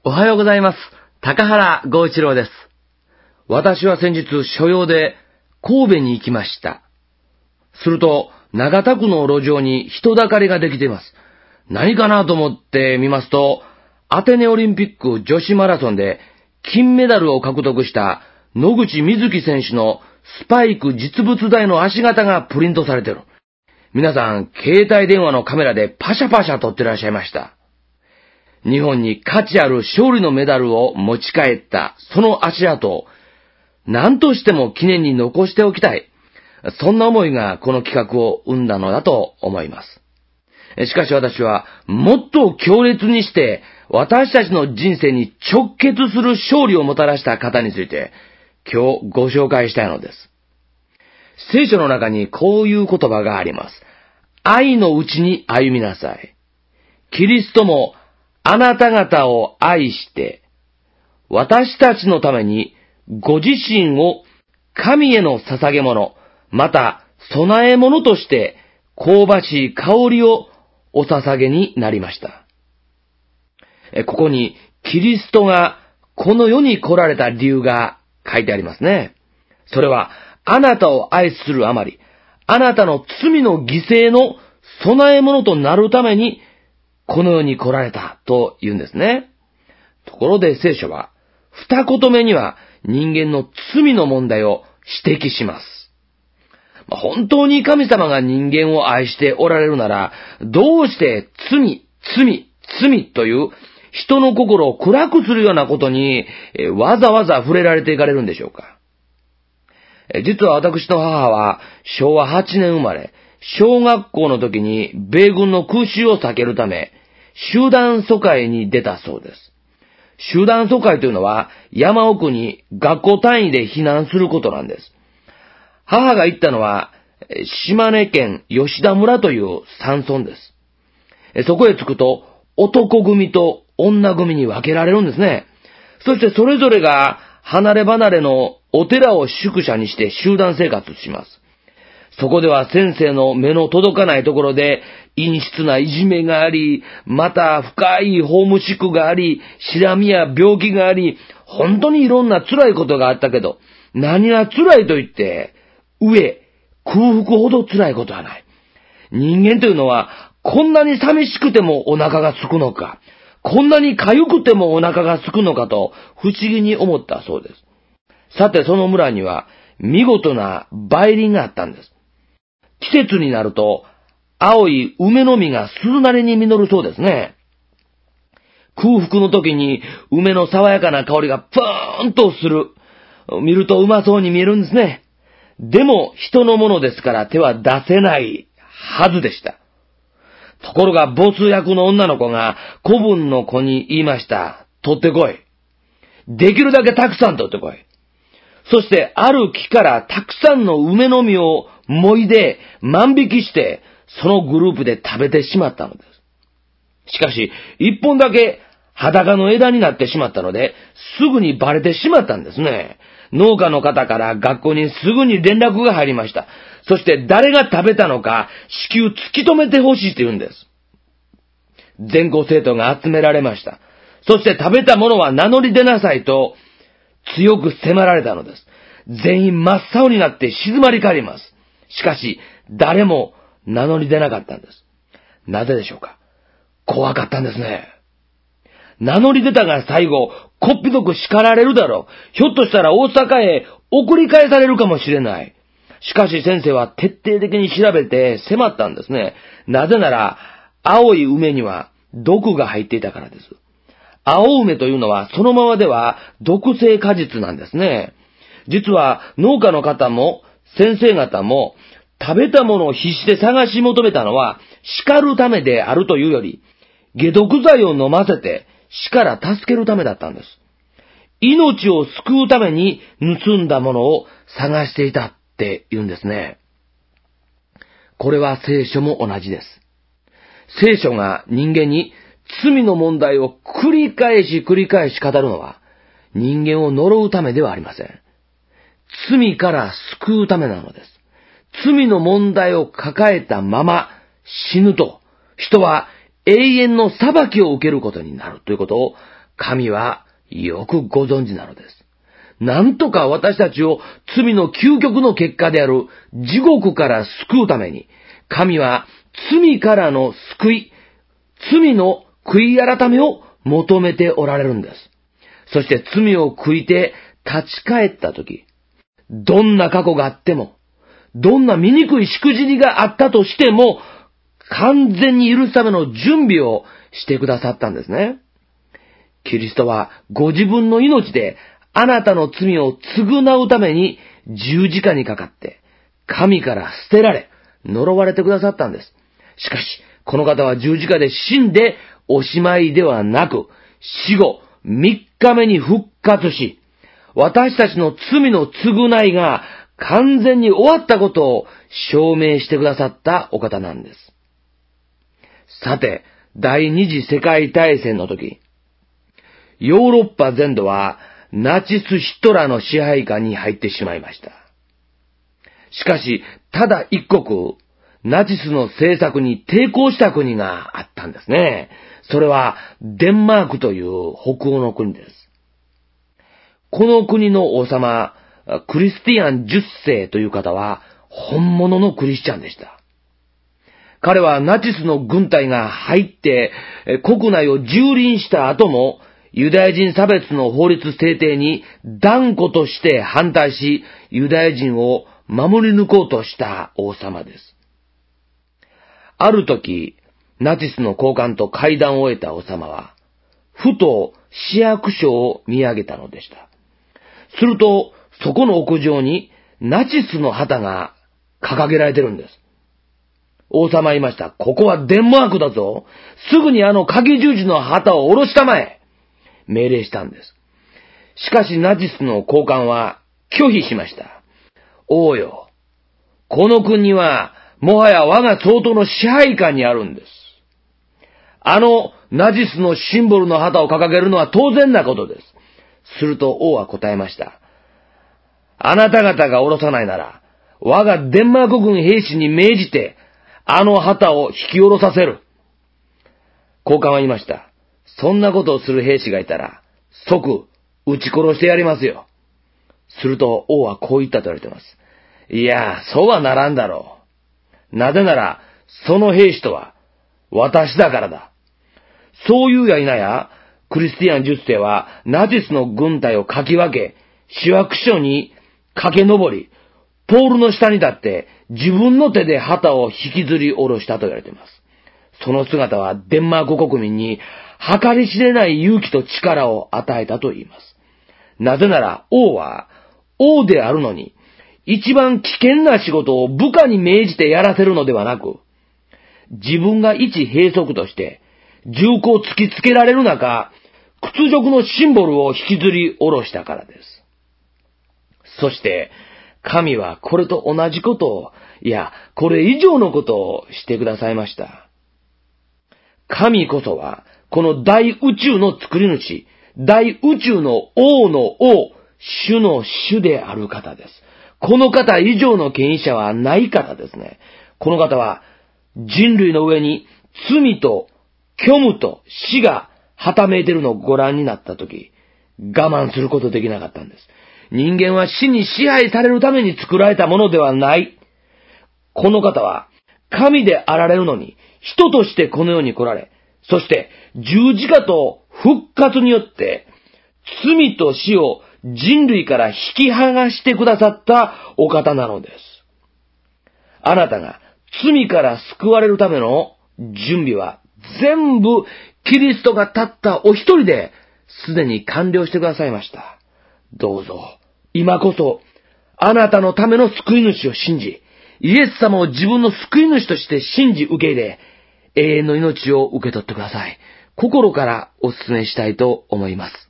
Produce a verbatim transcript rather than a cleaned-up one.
おはようございます。高原剛一郎です。私は先日所用で神戸に行きました。すると長田区の路上に人だかりができています。何かなと思って見ますと、アテネオリンピック女子マラソンで金メダルを獲得した野口みずき選手のスパイク実物大の足型がプリントされてる。皆さん携帯電話のカメラでパシャパシャ撮ってらっしゃいました。日本に価値ある勝利のメダルを持ち帰ったその足跡を何としても記念に残しておきたい。そんな思いがこの企画を生んだのだと思います。しかし私はもっと強烈にして私たちの人生に直結する勝利をもたらした方について今日ご紹介したいのです。聖書の中にこういう言葉があります。愛のうちに歩みなさい。キリストもあなた方を愛して、私たちのためにご自身を神への捧げ物、また供え物として香ばしい香りをお捧げになりました。ここにキリストがこの世に来られた理由が書いてありますね。それはあなたを愛するあまり、あなたの罪の犠牲の供え物となるためにこの世に来られたと言うんですね。ところで聖書は二言目には人間の罪の問題を指摘します。本当に神様が人間を愛しておられるなら、どうして罪、罪、罪という人の心を暗くするようなことにわざわざ触れられていかれるんでしょうか。実は私の母はしょうわはちねん生まれ、小学校の時に米軍の空襲を避けるため、集団疎開に出たそうです。集団疎開というのは山奥に学校単位で避難することなんです。母が行ったのは島根県吉田村という山村です。そこへ着くと男組と女組に分けられるんですね。そしてそれぞれが離れ離れのお寺を宿舎にして集団生活します。そこでは先生の目の届かないところで陰湿ないじめがあり、また深いホームシックがあり、しらみや病気があり、本当にいろんな辛いことがあったけど、何が辛いと言って、上、空腹ほど辛いことはない。人間というのは、こんなに寂しくてもお腹が空くのか、こんなに痒くてもお腹が空くのかと不思議に思ったそうです。さてその村には見事な梅林があったんです。季節になると青い梅の実が鈴なりに実るそうですね。空腹の時に梅の爽やかな香りがプーンとする。見るとうまそうに見えるんですね。でも人のものですから手は出せないはずでした。ところがボス役の女の子が子分の子に言いました。取ってこい。できるだけたくさん取ってこい。そしてある木からたくさんの梅の実をもいで万引きしてそのグループで食べてしまったのです。しかし一本だけ裸の枝になってしまったのですぐにバレてしまったんですね。農家の方から学校にすぐに連絡が入りました。そして誰が食べたのか至急突き止めてほしいと言うんです。全校生徒が集められました。そして食べたものは名乗り出なさいと強く迫られたのです。全員真っ青になって静まり返ります。しかし誰も名乗り出なかったんです。なぜでしょうか。怖かったんですね。名乗り出たが最後こっぴどく叱られるだろう。ひょっとしたら大阪へ送り返されるかもしれない。しかし先生は徹底的に調べて迫ったんですね。なぜなら青い梅には毒が入っていたからです。青梅というのはそのままでは毒性果実なんですね。実は農家の方も先生方も食べたものを必死で探し求めたのは叱るためであるというより、解毒剤を飲ませて死から助けるためだったんです。命を救うために盗んだものを探していたって言うんですね。これは聖書も同じです。聖書が人間に罪の問題を繰り返し繰り返し語るのは人間を呪うためではありません。罪から救うためなのです。罪の問題を抱えたまま死ぬと人は永遠の裁きを受けることになるということを神はよくご存知なのです。なんとか私たちを罪の究極の結果である地獄から救うために、神は罪からの救い、罪の悔い改めを求めておられるんです。そして罪を悔いて立ち返ったとき、どんな過去があっても、どんな醜いしくじりがあったとしても、完全に許すための準備をしてくださったんですね。キリストはご自分の命であなたの罪を償うために十字架にかかって、神から捨てられ、呪われてくださったんです。しかし、この方は十字架で死んでおしまいではなく、死後三日目に復活し、私たちの罪の償いが完全に終わったことを証明してくださったお方なんです。さて、第二次世界大戦の時、ヨーロッパ全土はナチスヒトラーの支配下に入ってしまいました。しかし、ただ一国、ナチスの政策に抵抗した国があったんですね。それはデンマークという北欧の国です。この国の王様、クリスティアンじゅっせいという方は本物のクリスチャンでした。彼はナチスの軍隊が入って国内を蹂躙した後もユダヤ人差別の法律制定に断固として反対し、ユダヤ人を守り抜こうとした王様です。ある時、ナチスの高官と会談を終えた王様は、ふと市役所を見上げたのでした。すると、そこの屋上にナチスの旗が掲げられてるんです。王様は言いました。ここはデンマークだぞ。すぐにあの鍵十字の旗を下ろしたまえ。命令したんです。しかしナチスの高官は拒否しました。王よ、この国はもはや我が総統の支配下にあるんです。あのナチスのシンボルの旗を掲げるのは当然なことです。すると王は答えました。あなた方が下ろさないなら、我がデンマーク軍兵士に命じて、あの旗を引き下ろさせる。高官は言いました。そんなことをする兵士がいたら、即、撃ち殺してやりますよ。すると王はこう言ったと言われています。いや、そうはならんだろう。なぜなら、その兵士とは、私だからだ。そういうやいなや、クリスティアンじゅっせいは、ナチスの軍隊をかき分け、市役所に駆け上り、ポールの下に立って、自分の手で旗を引きずり下ろしたと言われています。その姿はデンマーク国民に計り知れない勇気と力を与えたと言います。なぜなら王は王であるのに一番危険な仕事を部下に命じてやらせるのではなく、自分が一兵則として銃口を突きつけられる中、屈辱のシンボルを引きずり下ろしたからです。そして神はこれと同じことを、いや、これ以上のことをしてくださいました。神こそは、この大宇宙の作り主、大宇宙の王の王、主の主である方です。この方以上の権威者はない方ですね。この方は、人類の上に罪と虚無と死がはためいているのをご覧になったとき、我慢することできなかったんです。人間は死に支配されるために作られたものではない。この方は神であられるのに人としてこの世に来られ、そして十字架と復活によって罪と死を人類から引き剥がしてくださったお方なのです。あなたが罪から救われるための準備は全部キリストがたったお一人ですでに完了してくださいました。どうぞ、今こそ、あなたのための救い主を信じ、イエス様を自分の救い主として信じ受け入れ、永遠の命を受け取ってください。心からお勧めしたいと思います。